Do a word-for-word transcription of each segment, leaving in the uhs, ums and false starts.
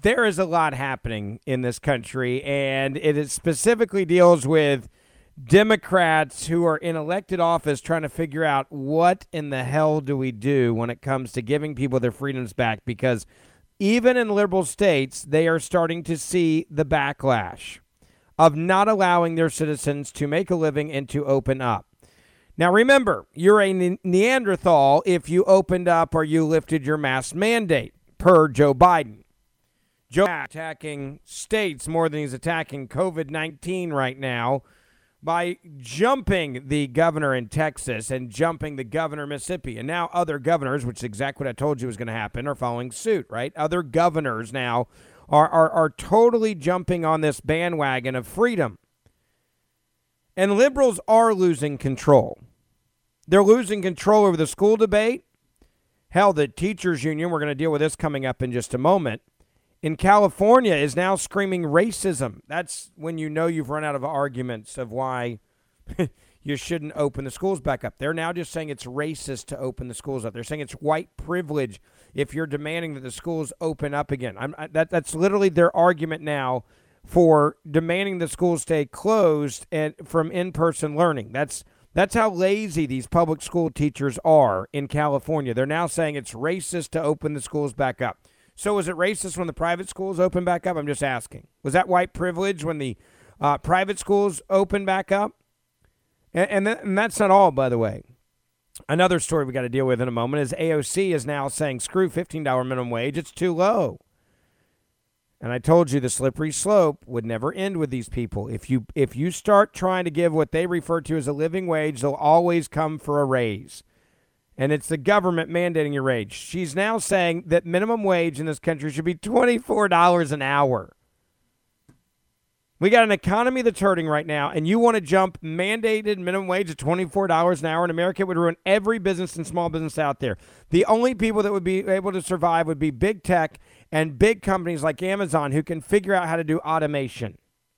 there is a lot happening in this country, and it is specifically deals with Democrats who are in elected office trying to figure out what in the hell do we do when it comes to giving people their freedoms back, because even in liberal states, they are starting to see the backlash of not allowing their citizens to make a living and to open up. Now, remember, you're a ne- Neanderthal if you opened up or you lifted your mask mandate, per Joe Biden. Joe is attacking states more than he's attacking covid nineteen right now by jumping the governor in Texas and jumping the governor in Mississippi. And now other governors, which is exactly what I told you was going to happen, are following suit, right? Other governors now are, are, are totally jumping on this bandwagon of freedom. And liberals are losing control. They're losing control over the school debate. Hell, the teachers union, we're going to deal with this coming up in just a moment, in California is now screaming racism. That's when you know you've run out of arguments of why you shouldn't open the schools back up. They're now just saying it's racist to open the schools up. They're saying it's white privilege if you're demanding that the schools open up again. I'm, I, that, that's literally their argument now for demanding the schools stay closed and from in-person learning. That's that's how lazy these public school teachers are in California. They're now saying it's racist to open the schools back up. So was it racist when the private schools opened back up? I'm just asking. Was that white privilege when the uh, private schools opened back up? And, and, th- and that's not all, by the way. Another story we got to deal with in a moment is A O C is now saying, screw fifteen dollars minimum wage. It's too low. And I told you the slippery slope would never end with these people. If you if you start trying to give what they refer to as a living wage, they'll always come for a raise. And it's the government mandating your wage. She's now saying that minimum wage in this country should be twenty-four dollars an hour. We got an economy that's hurting right now, and you want to jump mandated minimum wage to twenty-four dollars an hour in America? It would ruin every business and small business out there. The only people that would be able to survive would be big tech and big companies like Amazon who can figure out how to do automation.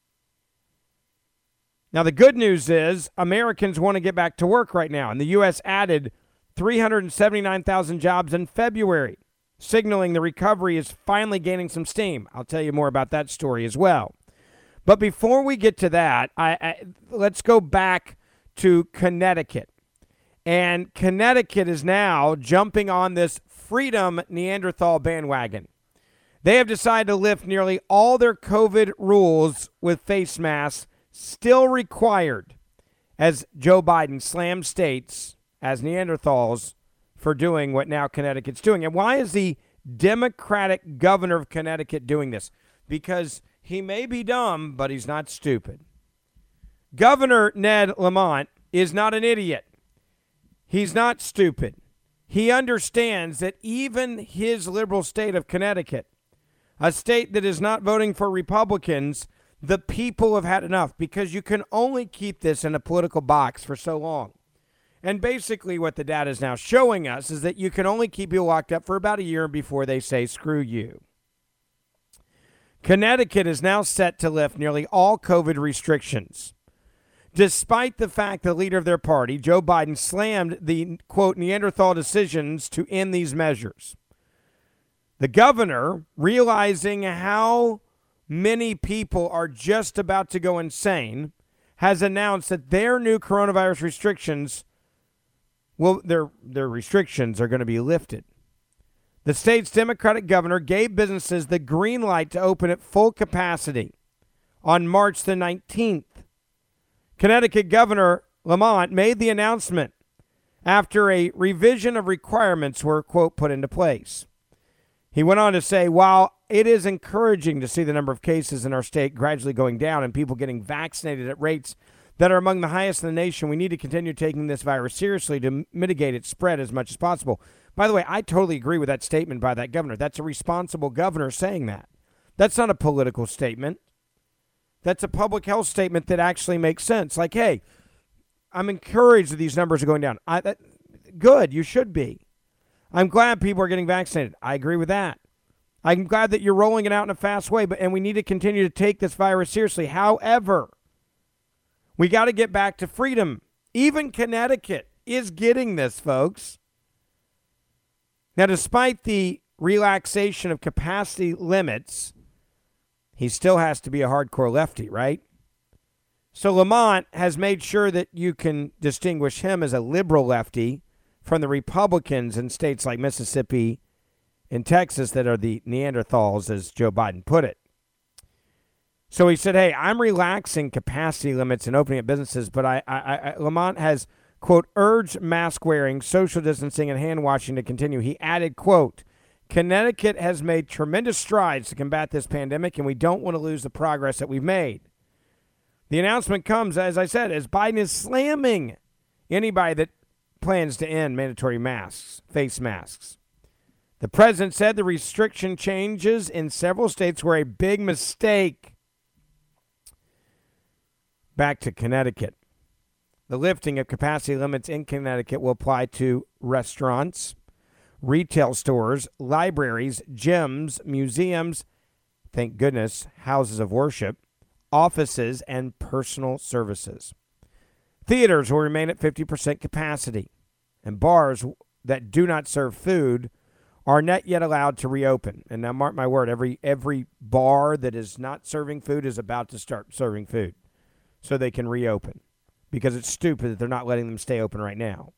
Now, the good news is Americans want to get back to work right now, and the U S added three hundred seventy-nine thousand jobs in February, signaling the recovery is finally gaining some steam. I'll tell you more about that story as well. But before we get to that, I, I, let's go back to Connecticut. And Connecticut is now jumping on this freedom Neanderthal bandwagon. They have decided to lift nearly all their COVID rules with face masks still required as Joe Biden slams states as Neanderthals for doing what now Connecticut's doing. And why is the Democratic governor of Connecticut doing this? Because he may be dumb, but he's not stupid. Governor Ned Lamont is not an idiot. He's not stupid. He understands that even his liberal state of Connecticut, a state that is not voting for Republicans, the people have had enough, because you can only keep this in a political box for so long. And basically what the data is now showing us is that you can only keep people locked up for about a year before they say, screw you. Connecticut is now set to lift nearly all COVID restrictions, despite the fact the leader of their party, Joe Biden, slammed the, quote, Neanderthal decisions to end these measures. The governor, realizing how many people are just about to go insane, has announced that their new coronavirus restrictions, well, their, their restrictions are going to be lifted. The state's Democratic governor gave businesses the green light to open at full capacity on March the nineteenth. Connecticut Governor Lamont made the announcement after a revision of requirements were, quote, put into place. He went on to say, while it is encouraging to see the number of cases in our state gradually going down and people getting vaccinated at rates that are among the highest in the nation, we need to continue taking this virus seriously to mitigate its spread as much as possible. By the way, I totally agree with that statement by that governor. That's a responsible governor saying that. That's not a political statement. That's a public health statement that actually makes sense. Like, hey, I'm encouraged that these numbers are going down. I, that, good, you should be. I'm glad people are getting vaccinated. I agree with that. I'm glad that you're rolling it out in a fast way, but and we need to continue to take this virus seriously. However, we got to get back to freedom. Even Connecticut is getting this, folks. Now, despite the relaxation of capacity limits he still has to be a hardcore lefty, right? So Lamont has made sure that you can distinguish him as a liberal lefty from the Republicans in states like Mississippi and Texas that are the Neanderthals, as Joe Biden put it. So he said, hey, I'm relaxing capacity limits and opening up businesses, but I, I, I Lamont has, quote, urged mask wearing, social distancing, and hand washing to continue. He added, quote, Connecticut has made tremendous strides to combat this pandemic, and we don't want to lose the progress that we've made. The announcement comes, as I said, as Biden is slamming anybody that plans to end mandatory masks, face masks. The president said the restriction changes in several states were a big mistake. Back to Connecticut. The lifting of capacity limits in Connecticut will apply to restaurants, retail stores, libraries, gyms, museums, thank goodness, houses of worship, offices, and personal services. Theaters will remain at fifty percent capacity, and bars that do not serve food are not yet allowed to reopen. And now mark my word, every every bar that is not serving food is about to start serving food so they can reopen, because it's stupid that they're not letting them stay open right now.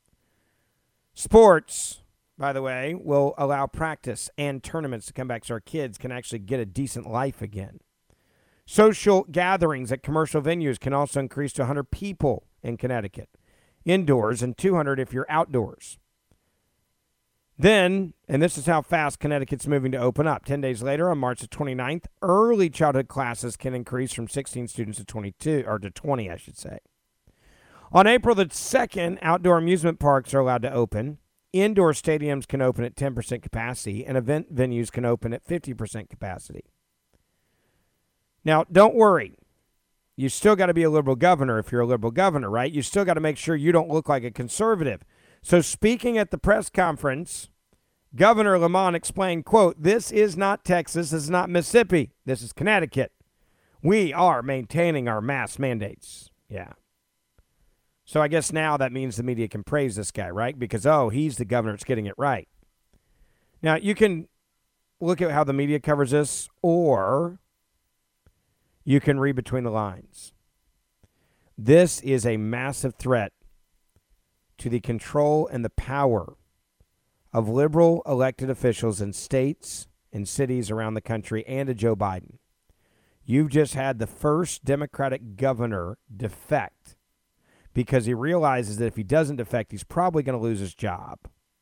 Sports, by the way, will allow practice and tournaments to come back so our kids can actually get a decent life again. Social gatherings at commercial venues can also increase to one hundred people in Connecticut, indoors, and two hundred if you're outdoors. Then, and this is how fast Connecticut's moving to open up, ten days later on March the twenty-ninth, early childhood classes can increase from sixteen students to twenty-two, or to twenty, I should say. On April the second, outdoor amusement parks are allowed to open. Indoor stadiums can open at ten percent capacity, and event venues can open at fifty percent capacity. Now, don't worry. You still got to be a liberal governor if you're a liberal governor, right? You still got to make sure you don't look like a conservative. So speaking at the press conference, Governor Lamont explained, quote, this is not Texas, this is not Mississippi, this is Connecticut. We are maintaining our mask mandates. Yeah. So I guess now that means the media can praise this guy, right? Because, oh, he's the governor that's getting it right. Now, you can look at how the media covers this, or you can read between the lines. This is a massive threat to the control and the power of liberal elected officials in states and cities around the country, and to Joe Biden. You've just had the first Democratic governor defect because he realizes that if he doesn't defect, he's probably going to lose his job.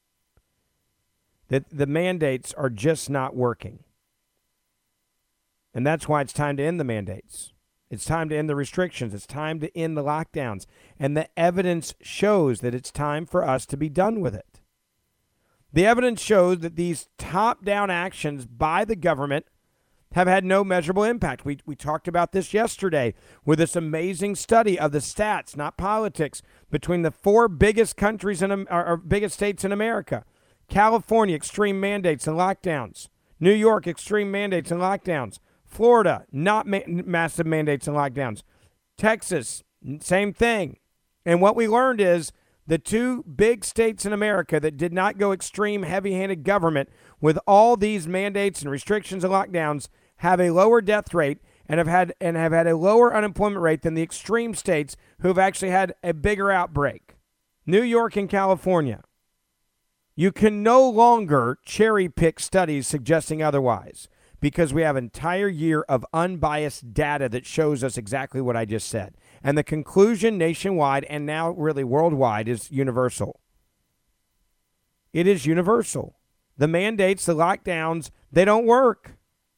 That the mandates are just not working. And that's why it's time to end the mandates. It's time to end the restrictions. It's time to end the lockdowns. And the evidence shows that it's time for us to be done with it. The evidence shows that these top-down actions by the government have had no measurable impact. We we talked about this yesterday with this amazing study of the stats, not politics, between the four biggest countries in or, or biggest states in America. California, extreme mandates and lockdowns. New York, extreme mandates and lockdowns. Florida, not ma- massive mandates and lockdowns. Texas, same thing. And what we learned is the two big states in America that did not go extreme, heavy-handed government with all these mandates and restrictions and lockdowns have a lower death rate and have had and have had a lower unemployment rate than the extreme states who have actually had a bigger outbreak. New York and California. You can no longer cherry-pick studies suggesting otherwise, because we have an entire year of unbiased data that shows us exactly what I just said. And the conclusion nationwide and now really worldwide is universal. It is universal. The mandates, the lockdowns, they don't work.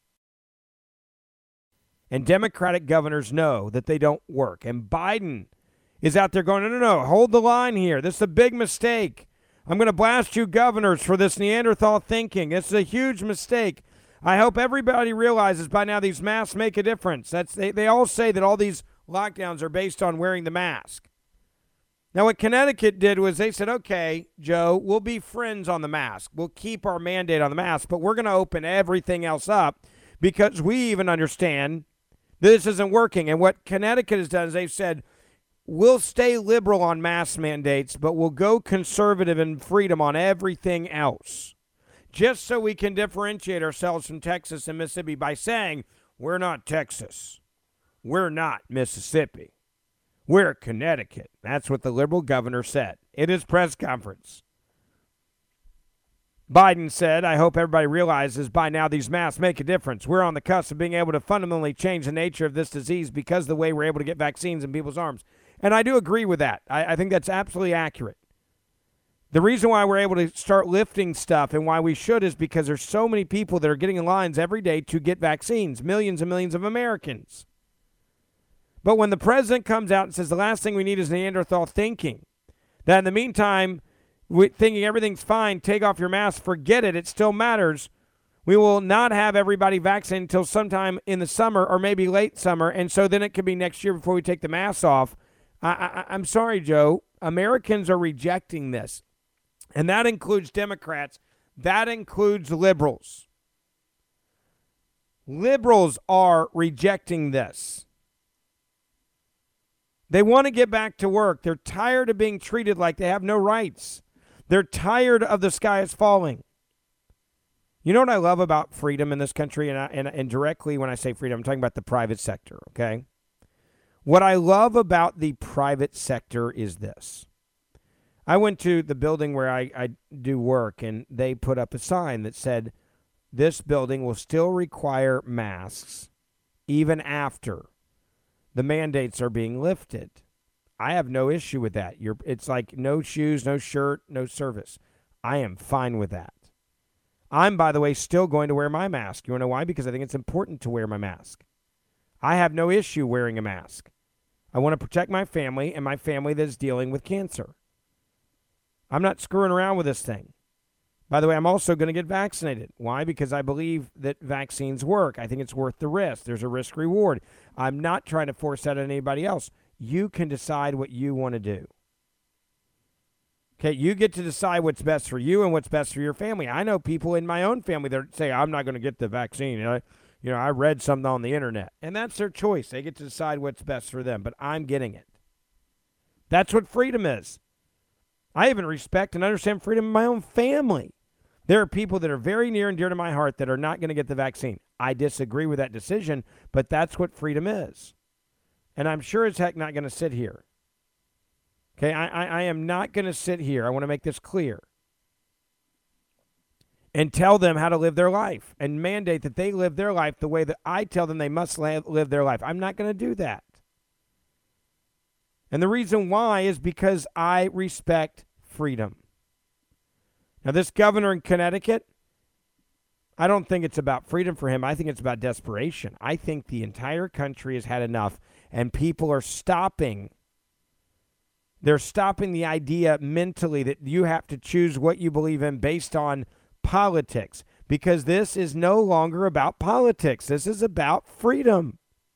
And Democratic governors know that they don't work. And Biden is out there going, no, no, no, hold the line here. This is a big mistake. I'm going to blast you governors for this Neanderthal thinking. This is a huge mistake. I hope everybody realizes by now these masks make a difference. That's they, they all say that all these lockdowns are based on wearing the mask. Now, what Connecticut did was they said, okay, Joe, we'll be friends on the mask. We'll keep our mandate on the mask, but we're going to open everything else up because we even understand this isn't working. And what Connecticut has done is they've said, we'll stay liberal on mask mandates, but we'll go conservative and freedom on everything else, just so we can differentiate ourselves from Texas and Mississippi by saying We're not Texas. We're not Mississippi. We're Connecticut. That's what the liberal governor said in his press conference. Biden said, I hope everybody realizes by now these masks make a difference. We're on the cusp of being able to fundamentally change the nature of this disease because of the way we're able to get vaccines in people's arms. And I do agree with that. I, I think that's absolutely accurate. The reason why we're able to start lifting stuff and why we should is because there's so many people that are getting in lines every day to get vaccines, millions and millions of Americans. But when the president comes out and says the last thing we need is Neanderthal thinking, that in the meantime, we, thinking everything's fine, take off your mask, forget it, it still matters, we will not have everybody vaccinated until sometime in the summer or maybe late summer, and so then it could be next year before we take the masks off. I, I, I'm sorry, Joe. Americans are rejecting this, and that includes Democrats. That includes liberals. Liberals are rejecting this. They want to get back to work. They're tired of being treated like they have no rights. They're tired of the sky is falling. You know what I love about freedom in this country? And, I, and, and directly when I say freedom, I'm talking about the private sector, okay? What I love about the private sector is this. I went to the building where I, I do work, and they put up a sign that said, this building will still require masks even after the mandates are being lifted. I have no issue with that. You're, it's like no shoes, no shirt, no service. I am fine with that. I'm, by the way, still going to wear my mask. You want to know why? Because I think it's important to wear my mask. I have no issue wearing a mask. I want to protect my family and my family that is dealing with cancer. I'm not screwing around with this thing. By the way, I'm also going to get vaccinated. Why? Because I believe that vaccines work. I think it's worth the risk. There's a risk reward. I'm not trying to force that on anybody else. You can decide what you want to do. Okay, you get to decide what's best for you and what's best for your family. I know people in my own family that say, I'm not going to get the vaccine. You know, you know, I read something on the internet. And that's their choice. They get to decide what's best for them. But I'm getting it. That's what freedom is. I even respect and understand freedom in my own family. There are people that are very near and dear to my heart that are not going to get the vaccine. I disagree with that decision, but that's what freedom is. And I'm sure as heck not going to sit here. Okay, I, I, I am not going to sit here. I want to make this clear. And tell them how to live their life and mandate that they live their life the way that I tell them they must live their life. I'm not going to do that. And the reason why is because I respect freedom. Now, this governor in Connecticut, I don't think it's about freedom for him. I think it's about desperation. I think the entire country has had enough, and people are stopping. They're stopping the idea mentally that you have to choose what you believe in based on politics, because this is no longer about politics. This is about freedom.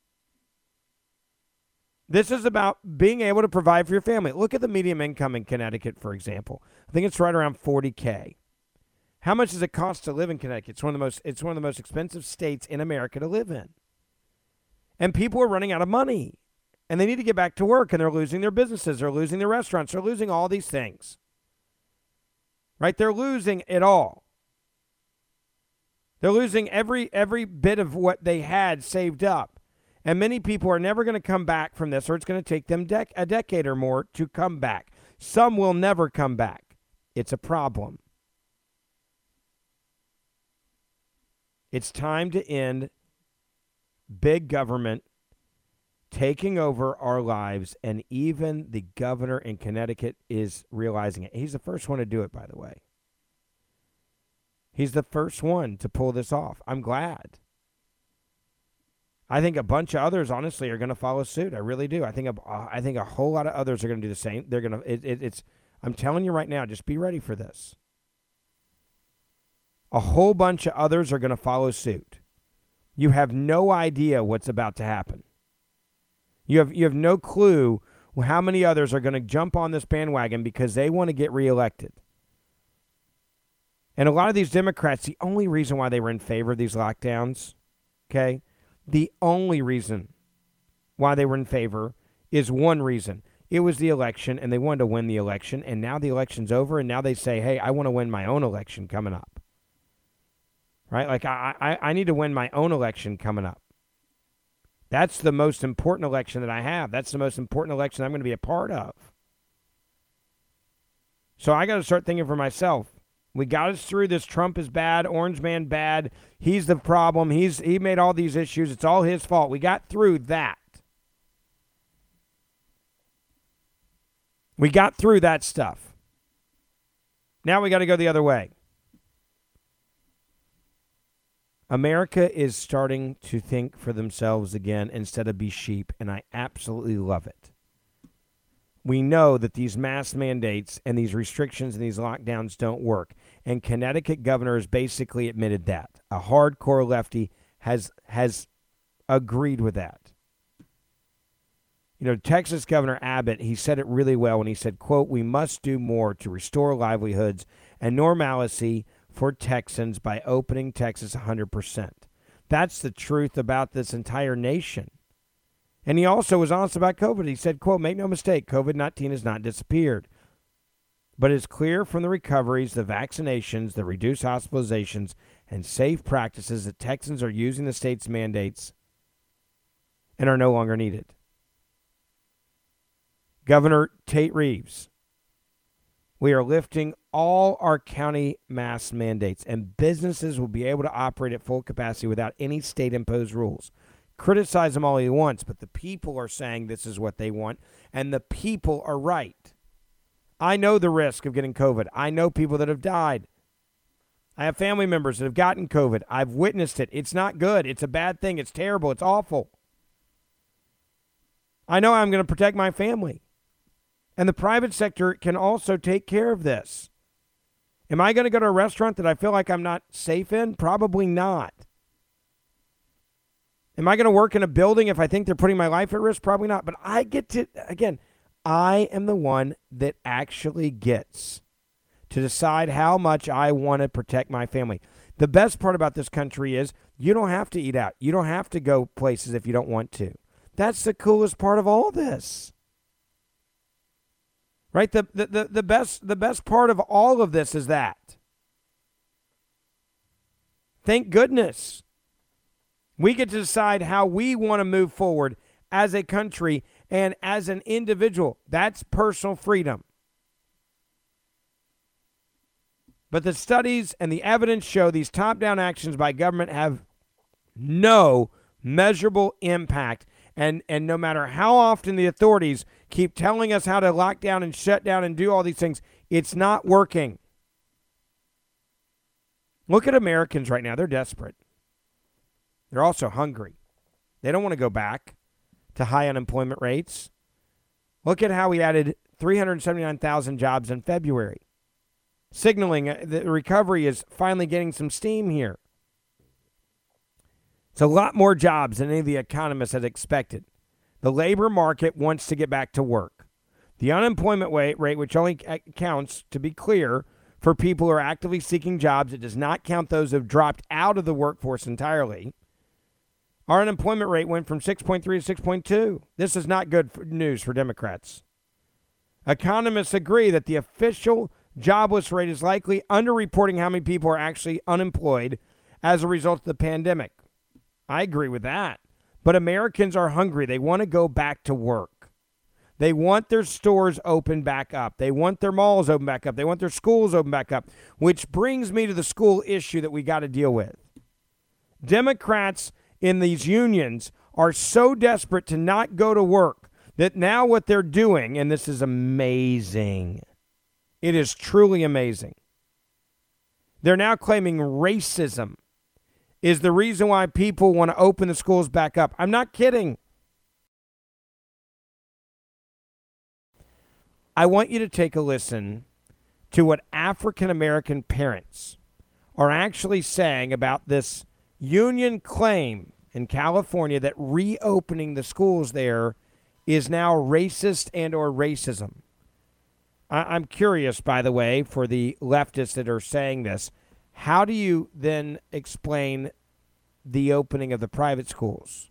This is about being able to provide for your family. Look at the median income in Connecticut, for example. I think it's right around forty K. How much does it cost to live in Connecticut? It's one of the most, it's one of the most expensive states in America to live in. And people are running out of money. And they need to get back to work, and they're losing their businesses. They're losing their restaurants. They're losing all these things. Right? They're losing it all. They're losing every every bit of what they had saved up. And many people are never going to come back from this, or it's going to take them dec- a decade or more to come back. Some will never come back. It's a problem. It's time to end big government taking over our lives, and even the governor in Connecticut is realizing it. He's the first one to do it, by the way. He's the first one to pull this off. I'm glad. I think a bunch of others, honestly, are going to follow suit. I really do. I think a, I think a whole lot of others are going to do the same. They're going to. It, it, it's. I'm telling you right now. Just be ready for this. A whole bunch of others are going to follow suit. You have no idea what's about to happen. You have you have no clue how many others are going to jump on this bandwagon because they want to get reelected. And a lot of these Democrats, the only reason why they were in favor of these lockdowns, okay, the only reason why they were in favor is one reason. It was the election, and they wanted to win the election, and now the election's over, and now they say, hey, I want to win my own election coming up. Right? Like, I, I, I need to win my own election coming up. That's the most important election that I have. That's the most important election I'm going to be a part of. So I got to start thinking for myself. We got us through this. Trump is bad. Orange man bad. He's the problem. He's he made all these issues. It's all his fault. We got through that. We got through that stuff. Now we got to go the other way. America is starting to think for themselves again instead of be sheep, and I absolutely love it. We know that these mask mandates and these restrictions and these lockdowns don't work. And Connecticut governor has basically admitted that. A hardcore lefty has has agreed with that. You know, Texas Governor Abbott, he said it really well when he said, quote, "We must do more to restore livelihoods and normalcy for Texans by opening Texas one hundred percent. That's the truth about this entire nation. And he also was honest about COVID. He said, quote, "Make no mistake, COVID nineteen has not disappeared. But it's clear from the recoveries, the vaccinations, the reduced hospitalizations, and safe practices that Texans are using the state's mandates and are no longer needed." Governor Tate Reeves, "We are lifting all our county mask mandates, and businesses will be able to operate at full capacity without any state-imposed rules." Criticize them all he wants, but the people are saying this is what they want, and the people are right. I know the risk of getting COVID. I know people that have died. I have family members that have gotten COVID. I've witnessed it. It's not good. It's a bad thing. It's terrible. It's awful. I know I'm going to protect my family. And the private sector can also take care of this. Am I going to go to a restaurant that I feel like I'm not safe in? Probably not. Am I going to work in a building if I think they're putting my life at risk? Probably not. But I get to, again, I am the one that actually gets to decide how much I want to protect my family. The best part about this country is you don't have to eat out. You don't have to go places if you don't want to. That's the coolest part of all this. Right? The, the, the, the best the best part of all of this is that. Thank goodness. We get to decide how we want to move forward as a country and as an individual. That's personal freedom. But the studies and the evidence show these top-down actions by government have no measurable impact. And, and no matter how often the authorities keep telling us how to lock down and shut down and do all these things, it's not working. Look at Americans right now. They're desperate. They're also hungry. They don't want to go back to high unemployment rates. Look at how we added three hundred seventy-nine thousand jobs in February, signaling that the recovery is finally getting some steam here. It's a lot more jobs than any of the economists had expected. The labor market wants to get back to work. The unemployment rate, which only counts, to be clear, for people who are actively seeking jobs, it does not count those who have dropped out of the workforce entirely. Our unemployment rate went from six point three to six point two. This is not good for news for Democrats. Economists agree that the official jobless rate is likely underreporting how many people are actually unemployed as a result of the pandemic. I agree with that. But Americans are hungry. They want to go back to work. They want their stores open back up. They want their malls open back up. They want their schools open back up, which brings me to the school issue that we got to deal with. Democrats in these unions are so desperate to not go to work that now what they're doing, and this is amazing, it is truly amazing, they're now claiming racism is the reason why people want to open the schools back up. I'm not kidding. I want you to take a listen to what African American parents are actually saying about this union claim in California that reopening the schools there is now racist and or racism. I- I'm curious, by the way, for the leftists that are saying this, how do you then explain the opening of the private schools?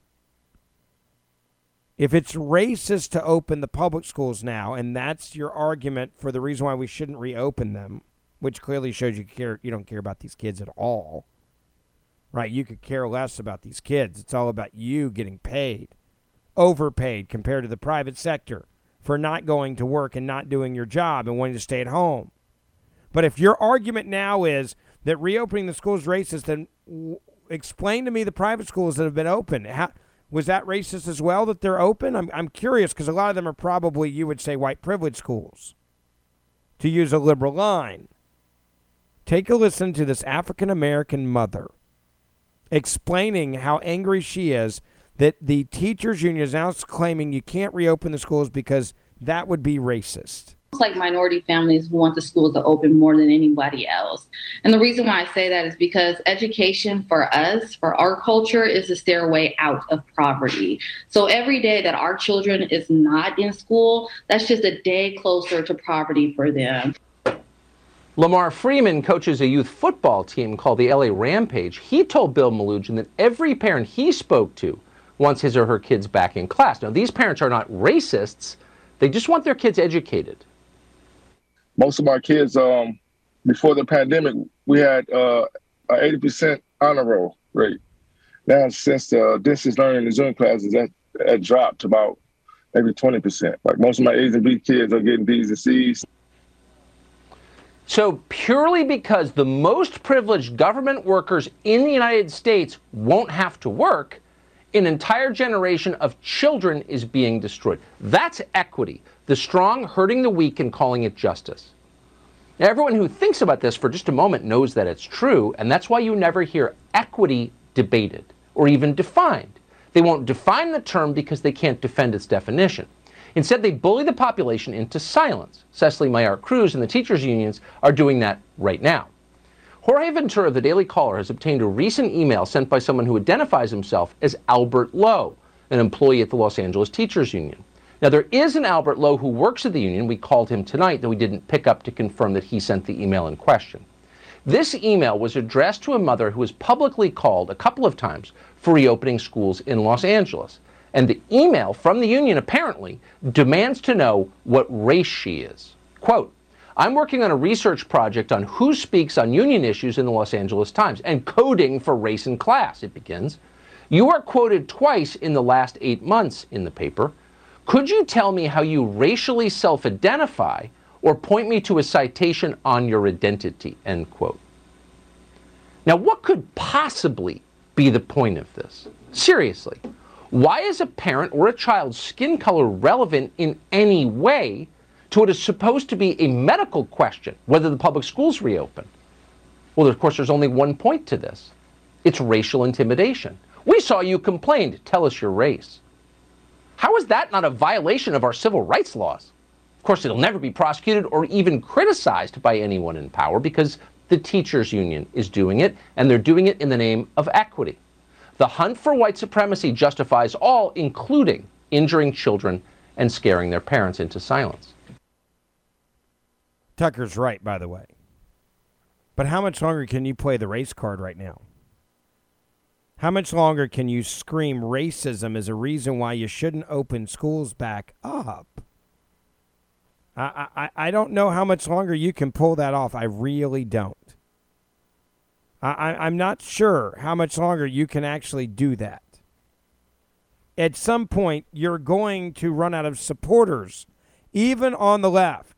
If it's racist to open the public schools now, and that's your argument for the reason why we shouldn't reopen them, which clearly shows you care, you don't care about these kids at all, right? You could care less about these kids. It's all about you getting paid, overpaid compared to the private sector for not going to work and not doing your job and wanting to stay at home. But if your argument now is that reopening the schools is racist, then w- explain to me the private schools that have been open. How, was that racist as well that they're open? I'm I'm curious because a lot of them are probably, you would say, white privilege schools, to use a liberal line. Take a listen to this African-American mother explaining how angry she is that the teachers union is now claiming you can't reopen the schools because that would be racist. It's like minority families want the schools to open more than anybody else. And the reason why I say that is because education for us, for our culture, is the stairway out of poverty. So every day that our children is not in school, that's just a day closer to poverty for them. Lamar Freeman coaches a youth football team called the L A Rampage. He told Bill Melugin that every parent he spoke to wants his or her kids back in class. Now, these parents are not racists. They just want their kids educated. Most of our kids, um, before the pandemic, we had uh, an eighty percent honor roll rate. Now, since the distance learning and Zoom classes, that, that dropped to about maybe twenty percent. Like most of my A's and B kids are getting B's and C's. So purely because the most privileged government workers in the United States won't have to work, an entire generation of children is being destroyed. That's equity. The strong hurting the weak and calling it justice. Now, everyone who thinks about this for just a moment knows that it's true, and that's why you never hear equity debated or even defined. They won't define the term because they can't defend its definition. Instead, they bully the population into silence. Cecily Mayart Cruz and the teachers' unions are doing that right now. Jorge Ventura of the Daily Caller has obtained a recent email sent by someone who identifies himself as Albert Lowe, an employee at the Los Angeles Teachers Union. Now, there is an Albert Lowe who works at the union. We called him tonight, though we didn't pick up to confirm that he sent the email in question. This email was addressed to a mother who was publicly called a couple of times for reopening schools in Los Angeles. And the email from the union apparently demands to know what race she is. Quote, I'm working on a research project on who speaks on union issues in the Los Angeles Times and coding for race and class, it begins. You are quoted twice in the last eight months in the paper. Could you tell me how you racially self-identify or point me to a citation on your identity, end quote. Now, what could possibly be the point of this? Seriously. Why is a parent or a child's skin color relevant in any way to what is supposed to be a medical question, whether the public schools reopen? Well, of course, there's only one point to this. It's racial intimidation. We saw you complained. Tell us your race. How is that not a violation of our civil rights laws? Of course, it'll never be prosecuted or even criticized by anyone in power because the teachers union is doing it, and they're doing it in the name of equity. The hunt for white supremacy justifies all, including injuring children and scaring their parents into silence. Tucker's right, by the way. But how much longer can you play the race card right now? How much longer can you scream racism as a reason why you shouldn't open schools back up? I, I, I don't know how much longer you can pull that off. I really don't. I, I'm not sure how much longer you can actually do that. At some point, you're going to run out of supporters, even on the left.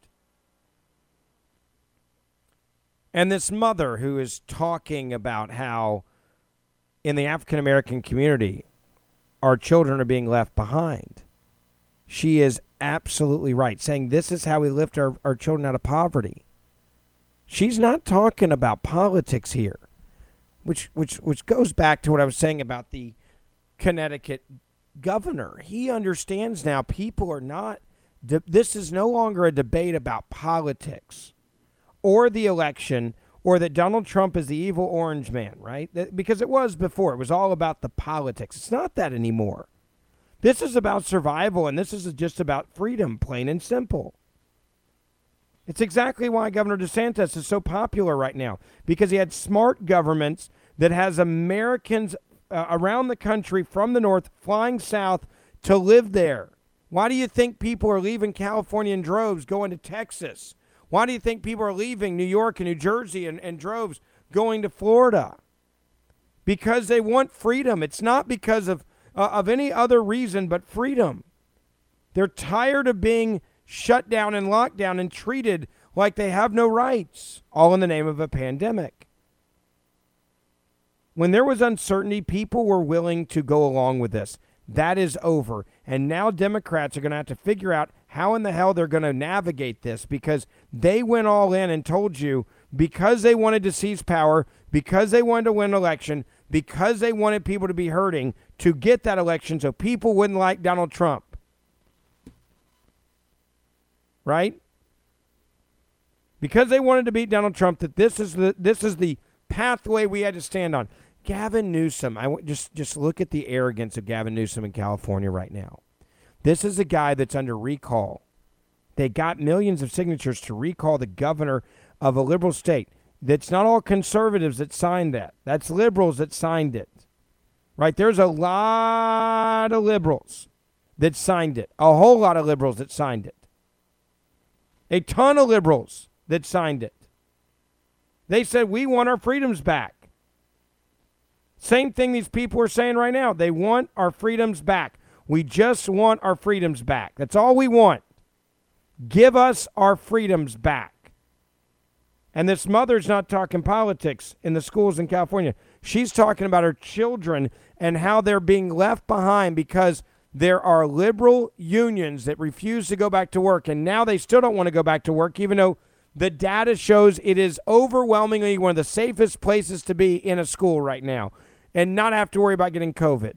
And this mother who is talking about how in the African American community, our children are being left behind. She is absolutely right, saying this is how we lift our, our children out of poverty. She's not talking about politics here. Which which which goes back to what I was saying about the Connecticut governor. He understands now people are not, de- this is no longer a debate about politics or the election or that Donald Trump is the evil orange man, right? That, because it was before. It was all about the politics. It's not that anymore. This is about survival, and this is just about freedom, plain and simple. It's exactly why Governor DeSantis is so popular right now, because he had smart governments that has Americans uh, around the country from the north flying south to live there. Why do you think people are leaving California in droves going to Texas? Why do you think people are leaving New York and New Jersey and, and droves going to Florida? because they want freedom. It's not because of uh, of any other reason but freedom. They're tired of being shut down and locked down and treated like they have no rights, all in the name of a pandemic. When there was uncertainty, people were willing to go along with this. That is over. And now Democrats are going to have to figure out how in the hell they're going to navigate this, because they went all in and told you, because they wanted to seize power, because they wanted to win an election, because they wanted people to be hurting to get that election so people wouldn't like Donald Trump. Right? Because they wanted to beat Donald Trump, that this is the this is the pathway we had to stand on. Gavin Newsom, I w- just just look at the arrogance of Gavin Newsom in California right now. This is a guy that's under recall. They got millions of signatures to recall the governor of a liberal state. That's not all conservatives that signed that. That's liberals that signed it. Right? There's a lot of liberals that signed it. A whole lot of liberals that signed it. A ton of liberals that signed it. They said, we want our freedoms back. Same thing these people are saying right now. They want our freedoms back. We just want our freedoms back. That's all we want. Give us our freedoms back. And this mother's not talking politics in the schools in California. She's talking about her children and how they're being left behind because there are liberal unions that refuse to go back to work. And now they still don't want to go back to work, even though the data shows it is overwhelmingly one of the safest places to be in a school right now and not have to worry about getting COVID.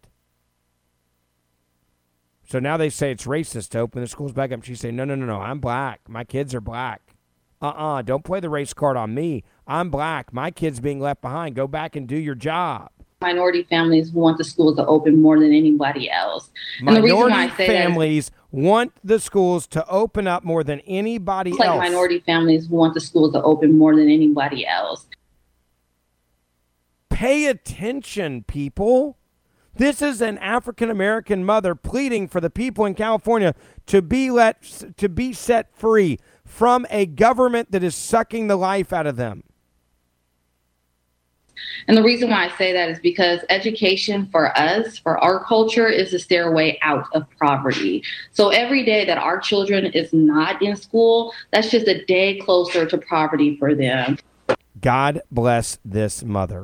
So now they say it's racist to open the schools back up. She's saying, no, no, no, no, I'm black. My kids are black. Uh-uh, don't play the race card on me. I'm black. My kid's being left behind. Go back and do your job. Minority families want the schools to open more than anybody else. And Minority the reason why I say families that want the schools to open up more than anybody is else. like minority families want the schools to open more than anybody else. Pay attention, people. This is an African-American mother pleading for the people in California to be let to be set free from a government that is sucking the life out of them. And the reason why I say that is because education for us, for our culture, is the stairway out of poverty. So every day that our children is not in school, that's just a day closer to poverty for them. God bless this mother.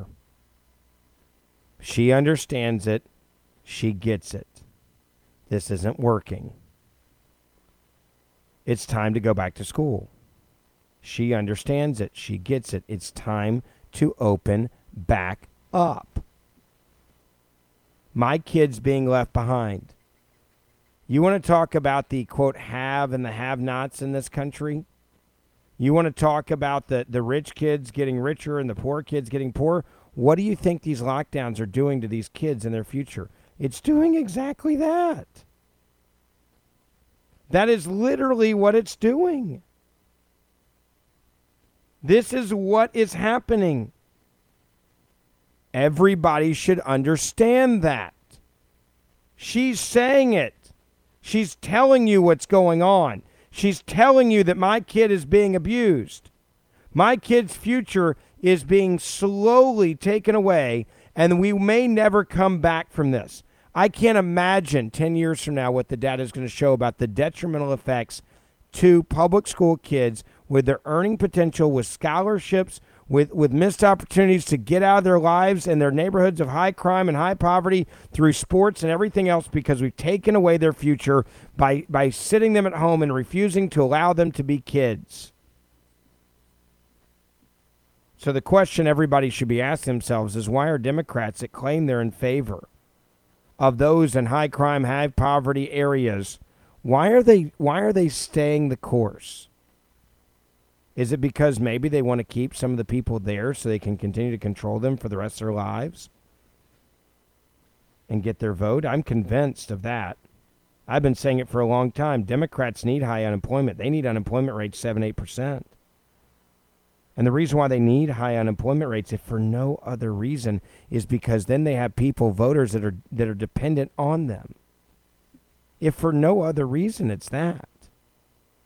She understands it. She gets it. This isn't working. It's time to go back to school. She understands it. She gets it. It's time to open back up. My kids being left behind. You want to talk about the, quote, have and the have-nots in this country? You want to talk about the, the rich kids getting richer and the poor kids getting poorer? What do you think these lockdowns are doing to these kids in their future? It's doing exactly that. That is literally what it's doing. This is what is happening. Everybody should understand that. She's saying it. She's telling you what's going on. She's telling you that my kid is being abused. My kid's future is being slowly taken away, and we may never come back from this. I can't imagine ten years from now what the data is going to show about the detrimental effects to public school kids with their earning potential, with scholarships, with, with missed opportunities to get out of their lives and their neighborhoods of high crime and high poverty through sports and everything else because we've taken away their future by, by sitting them at home and refusing to allow them to be kids. So the question everybody should be asking themselves is, why are Democrats that claim they're in favor of those in high crime, high poverty areas, why are they why are they staying the course? Is it because maybe they want to keep some of the people there so they can continue to control them for the rest of their lives and get their vote? I'm convinced of that. I've been saying it for a long time. Democrats need high unemployment. They need unemployment rates seven, eight percent. And the reason why they need high unemployment rates, if for no other reason, is because then they have people, voters, that are that are dependent on them. If for no other reason, it's that.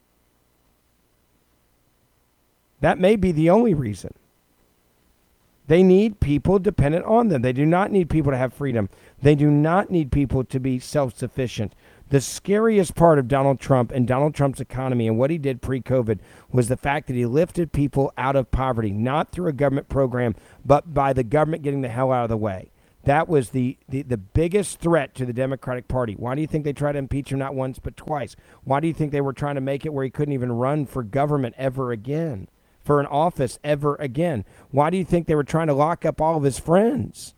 That may be the only reason. They need people dependent on them. They do not need people to have freedom. They do not need people to be self-sufficient. The scariest part of Donald Trump and Donald Trump's economy and what he did pre-COVID was the fact that he lifted people out of poverty, not through a government program, but by the government getting the hell out of the way. That was the, the, the biggest threat to the Democratic Party. Why do you think they tried to impeach him not once but twice? Why do you think they were trying to make it where he couldn't even run for government ever again, for an office ever again? Why do you think they were trying to lock up all of his friends?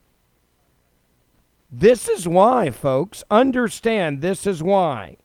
This is why, folks. Understand, this is why.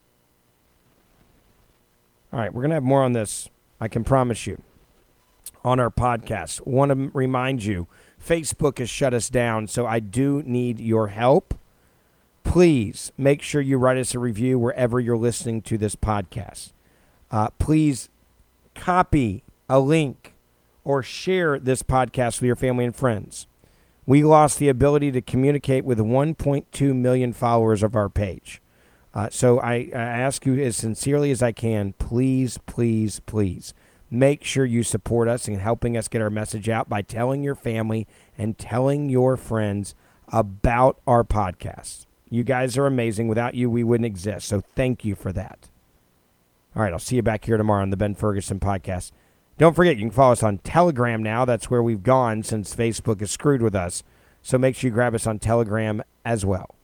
All right, we're going to have more on this, I can promise you, on our podcast. Want to remind you, Facebook has shut us down, so I do need your help. Please make sure you write us a review wherever you're listening to this podcast. Uh, please copy a link or share this podcast with your family and friends. We lost the ability to communicate with one point two million followers of our page. Uh, so I, I ask you as sincerely as I can, please, please, please, make sure you support us in helping us get our message out by telling your family and telling your friends about our podcast. You guys are amazing. Without you, we wouldn't exist. So thank you for that. All right, I'll see you back here tomorrow on the Ben Ferguson Podcast. Don't forget, you can follow us on Telegram now. That's where we've gone since Facebook is screwed with us. So make sure you grab us on Telegram as well.